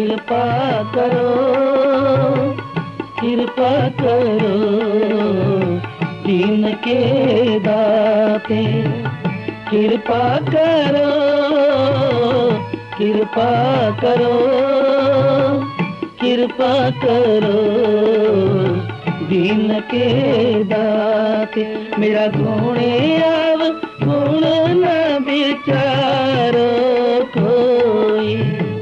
कृपा करो, कृपा करो, दीन के दाते। कृपा करो, कृपा करो, कृपा करो, दीन के दाते। मेरा गुणे आव गुण न विचारो कोई,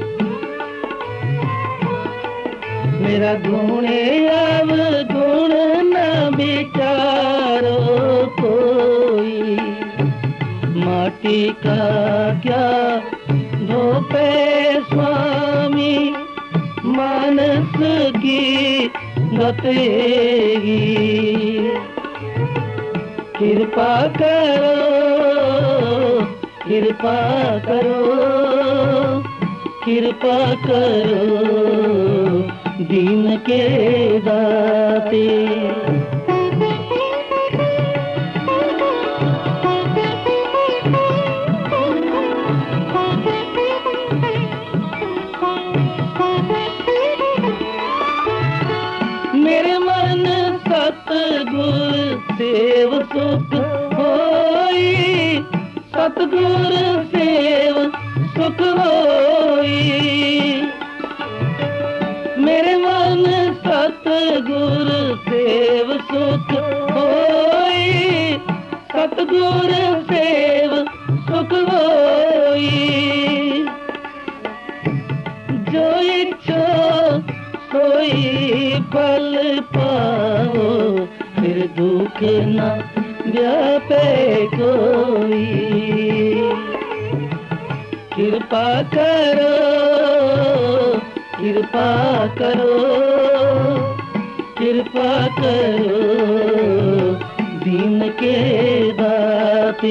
मेरा गुणे आव गुण न विचारो कोई। माटी का क्या धोपे स्वामी, मानस की बतेगी। कृपा करो, कृपा करो, कृपा करो, दीन के दाते। मेरे मन सतगुर सेव सुख होई, सतगुर सेव सुख होई। मेरे मन सतगुर सेव सुख होई, सतगुर सेव सुख होई। जो इच्छो सोई फल पाओ, फिर दुख न व्यापे कोई। कृपा करो, कृपा करो, कृपा करो, दीन के दाते।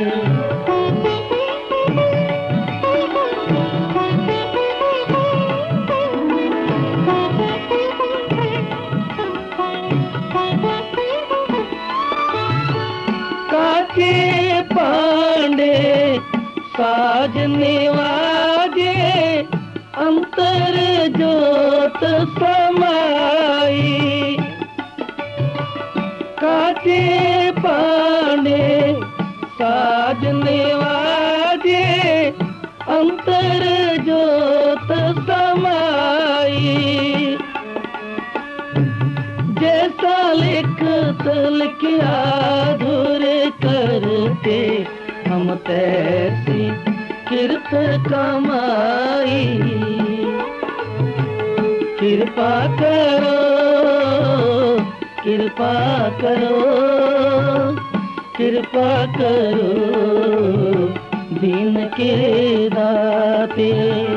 काचे पांडे साज निवाजे, अंतर जोत समाई। काचे पांडे साज निवाजे, अंतर जोत समाई। जैसा लिखत लिखिया धुर करते, हम तैसी किरत कमाई। कृपा करो, कृपा करो, कृपा करो, दीन के दाते।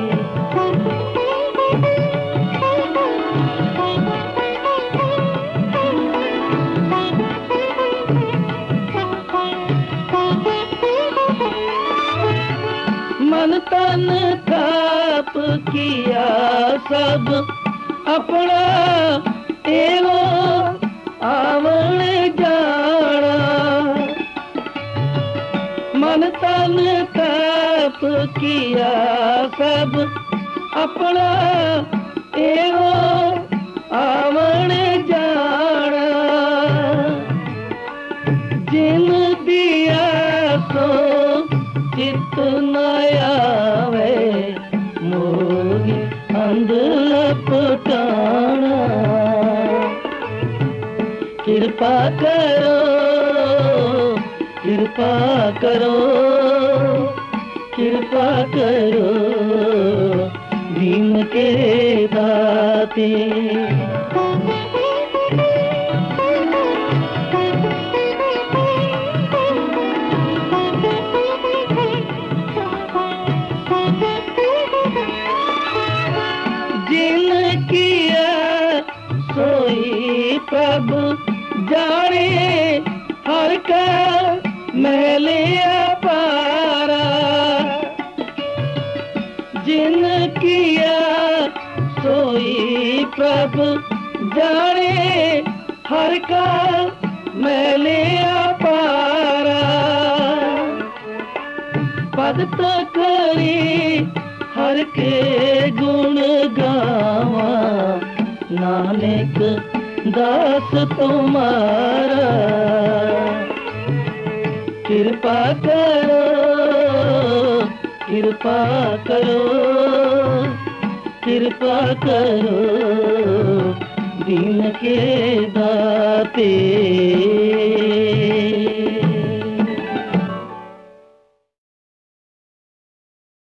मन तन ताप किया सब अपना, एवो आवण जाना। मन तन ताप किया सब अपना, एवो आवण जाना। जिन दिया सो चित न आवे, मोहि अंध लपटाना। कृपा करो, कृपा करो, कृपा करो, दीन के दाते। जिन किया सोई प्रभु जाने, हर का मैले अपारा। जिन किया सोई प्रभु जाने, हर का मैले अपारा। पद तो करी हर के गुण गा नानक दास तुम्हारा। कृपा करो, कृपा करो, कृपा करो, दीन के दाते।